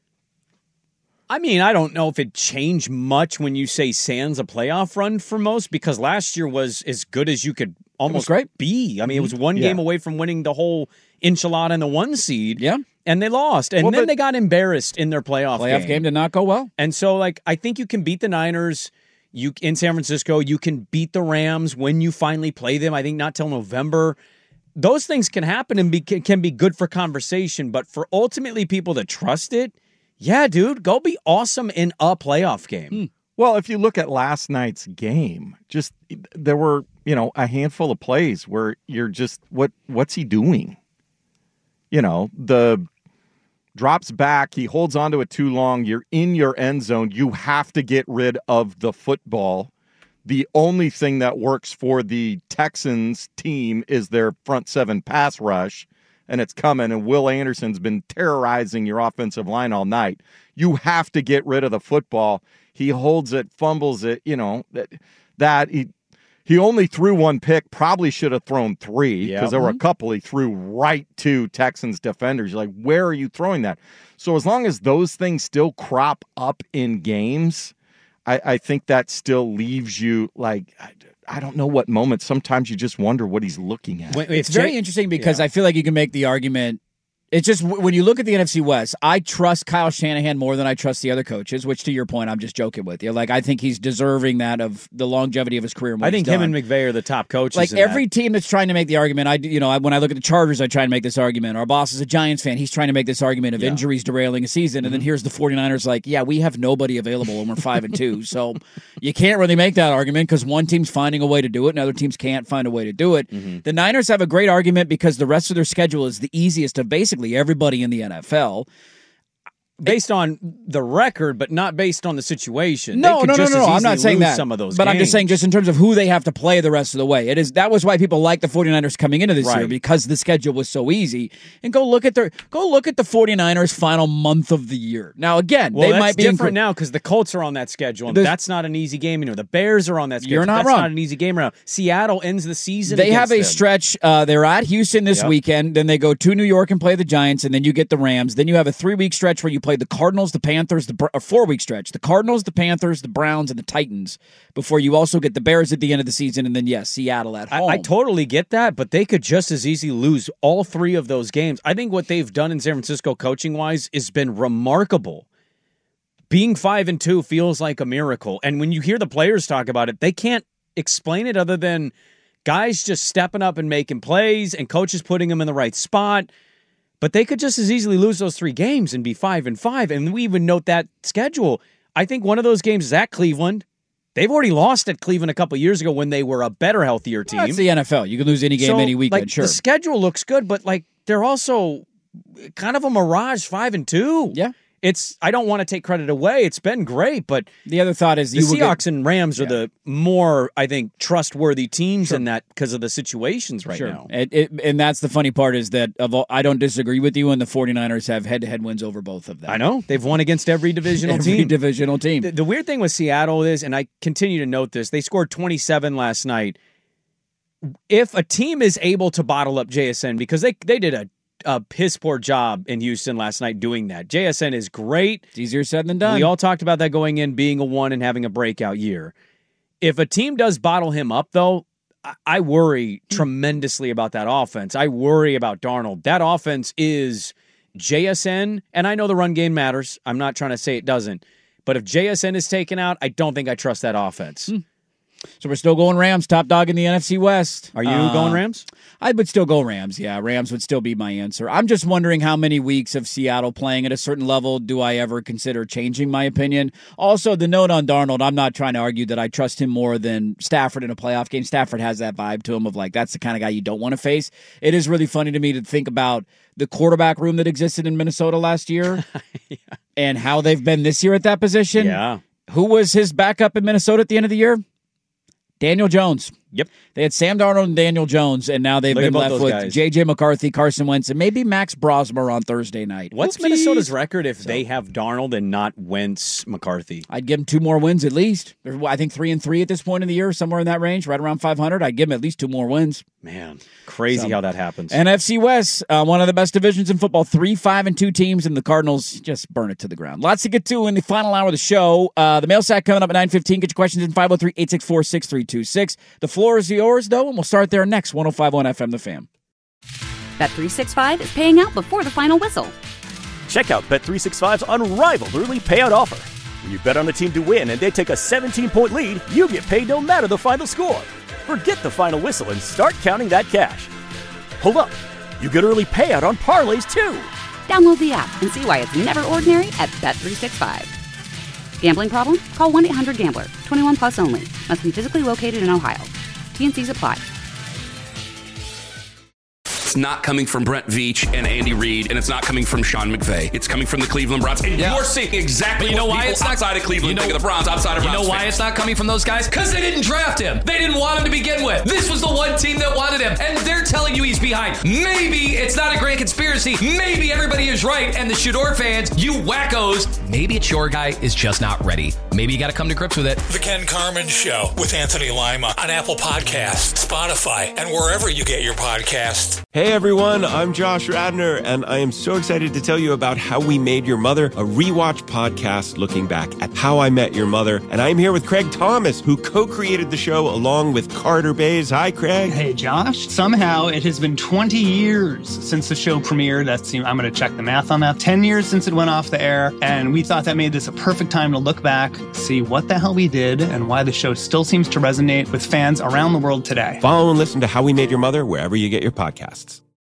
I mean, I don't know if it changed much when you say sans a playoff run for most, because last year was as good as you could almost be. I mean, it was one yeah. game away from winning the whole enchilada and the one seed. Yeah. And they lost. And well, then they got embarrassed in their playoff, playoff game. game did not go well. And so, like, I think you can beat the Niners you in San Francisco. You can beat the Rams when you finally play them. I think not till November. Those things can happen and be, can be good for conversation. But for ultimately people to trust it, yeah, dude, go be awesome in a playoff game. Hmm. Well, if you look at last night's game, just there were, you know, a handful of plays where you're just, what what's he doing? You know, the drops back, he holds onto it too long, you're in your end zone, you have to get rid of the football. The only thing that works for the Texans team is their front seven pass rush, and it's coming, and Will Anderson's been terrorizing your offensive line all night. You have to get rid of the football. He holds it, fumbles it, you know, that, that he he only threw one pick, probably should have thrown three, because yep. there were a couple he threw right to Texans defenders. You're like, where are you throwing that? So as long as those things still crop up in games, I, I think that still leaves you like, I, I don't know what moment. Sometimes you just wonder what he's looking at. It's very interesting because yeah. I feel like you can make the argument. It's just when you look at the N F C West, I trust Kyle Shanahan more than I trust the other coaches, which to your point, I'm just joking with you. Like, I think he's deserving that of the longevity of his career. I think him and McVay are the top coaches. Like, every that. team that's trying to make the argument, I, you know, I, when I look at the Chargers, I try to make this argument. Our boss is a Giants fan. He's trying to make this argument of yeah. injuries derailing a season. Mm-hmm. And then here's the 49ers like, yeah, we have nobody available and we're five and two. So you can't really make that argument because one team's finding a way to do it and other teams can't find a way to do it. Mm-hmm. The Niners have a great argument because the rest of their schedule is the easiest of basically everybody in the N F L. Based on the record, but not based on the situation. No, they could no, no, just no, as no. I'm not saying that. Some of those but games. I'm just saying, just in terms of who they have to play the rest of the way. It is that was why people like the 49ers coming into this right. year, because the schedule was so easy. And go look at their go look at the 49ers final month of the year. Now again, well, they that's might be different inc- now because the Colts are on that schedule, and There's, that's not an easy game. You know, the Bears are on that schedule. You're not that's wrong. not an easy game around. Seattle ends the season. They have a them. stretch. Uh, they're at Houston this yep. weekend. Then they go to New York and play the Giants, and then you get the Rams. Then you have a three week stretch where you play the Cardinals, the Panthers, the a four-week stretch. The Cardinals, the Panthers, the Browns, and the Titans before you also get the Bears at the end of the season, and then, yes, Seattle at home. I, I totally get that, but they could just as easily lose all three of those games. I think what they've done in San Francisco coaching-wise has been remarkable. Being five and two feels like a miracle, and when you hear the players talk about it, they can't explain it other than guys just stepping up and making plays and coaches putting them in the right spot. But they could just as easily lose those three games and be five and five. And we even note that schedule. I think one of those games is at Cleveland. They've already lost at Cleveland a couple of years ago when they were a better, healthier team. Well, that's the N F L. You can lose any game, so, any weekend, like, sure. The schedule looks good, but like they're also kind of a mirage, five and two. Yeah. It's. I don't want to take credit away. It's been great, but the other thought is the you Seahawks get, and Rams yeah. are the more, I think, trustworthy teams Sure. in that because of the situations right sure. now. It, it, and that's the funny part is that of all, I don't disagree with you, and the 49ers have head-to-head wins over both of them. I know. They've won against every divisional every team. divisional team. The, the weird thing with Seattle is, and I continue to note this, they scored twenty-seven last night. If a team is able to bottle up J S N, because they they did a a piss poor job in Houston last night doing that. J S N is great. It's easier said than done. We all talked about that going in, being a one and having a breakout year. If a team does bottle him up, though, I, I worry tremendously about that offense. I worry about Darnold. That offense is J S N, and I know the run game matters. I'm not trying to say it doesn't. But if J S N is taken out, I don't think I trust that offense. Hmm. So we're still going Rams, top dog in the N F C West. Are you uh, going Rams? I would still go Rams, yeah. Rams would still be my answer. I'm just wondering how many weeks of Seattle playing at a certain level do I ever consider changing my opinion. Also, the note on Darnold, I'm not trying to argue that I trust him more than Stafford in a playoff game. Stafford has that vibe to him of like, that's the kind of guy you don't want to face. It is really funny to me to think about the quarterback room that existed in Minnesota last year yeah. and how they've been this year at that position. Yeah. Who was his backup in Minnesota at the end of the year? Daniel Jones. Yep. They had Sam Darnold and Daniel Jones, and now they've Look been left with guys. J J McCarthy, Carson Wentz, and maybe Max Brosmer on Thursday night. What's Oopsies. Minnesota's record if so. they have Darnold and not Wentz, McCarthy? I'd give them two more wins at least. They're, I think three and three at this point in the year, somewhere in that range, right around five hundred. I'd give them at least two more wins. Man, crazy so, how that happens. N F C West, uh, one of the best divisions in football, three, five, and two teams, and the Cardinals just burn it to the ground. Lots to get to in the final hour of the show. Uh, the mail sack coming up at nine fifteen. Get your questions in five oh three, eight six four, six three two six. The floor is yours, though, and we'll start there next. one oh five point one F M The Fan. Bet three sixty-five is paying out before the final whistle. Check out Bet three sixty-five's unrivaled early payout offer. When you bet on a team to win and they take a seventeen-point lead, you get paid no matter the final score. Forget the final whistle and start counting that cash. Hold up. You get early payout on parlays, too. Download the app and see why it's never ordinary at Bet three sixty-five. Gambling problem? Call one eight hundred gambler. twenty-one plus only. Must be physically located in Ohio. T N Cs apply. It's not coming from Brent Veach and Andy Reid, and it's not coming from Sean McVay. It's coming from the Cleveland Browns. And yeah. you're seeing exactly but you know what why people it's not, outside of Cleveland you know, think of the Browns, outside of You Browns know why fans. it's not coming from those guys? Because they didn't draft him. They didn't want him to begin with. This was the one team that wanted him, and they're telling you he's behind. Maybe it's not a grand conspiracy. Maybe everybody is right, and the Shador fans, you wackos, maybe it's your guy is just not ready. Maybe you got to come to grips with it. The Ken Carmen Show with Anthony Lima on Apple Podcasts, Spotify, and wherever you get your podcasts. Hey everyone, I'm Josh Radner, and I am so excited to tell you about How We Made Your Mother, a rewatch podcast looking back at How I Met Your Mother. And I'm here with Craig Thomas, who co-created the show along with Carter Bays. Hi, Craig. Hey, Josh. Somehow it has been twenty years since the show premiered. That's, I'm going to check the math on that. ten years since it went off the air, and we thought that made this a perfect time to look back, see what the hell we did, and why the show still seems to resonate with fans around the world today. Follow and listen to How We Made Your Mother wherever you get your podcasts.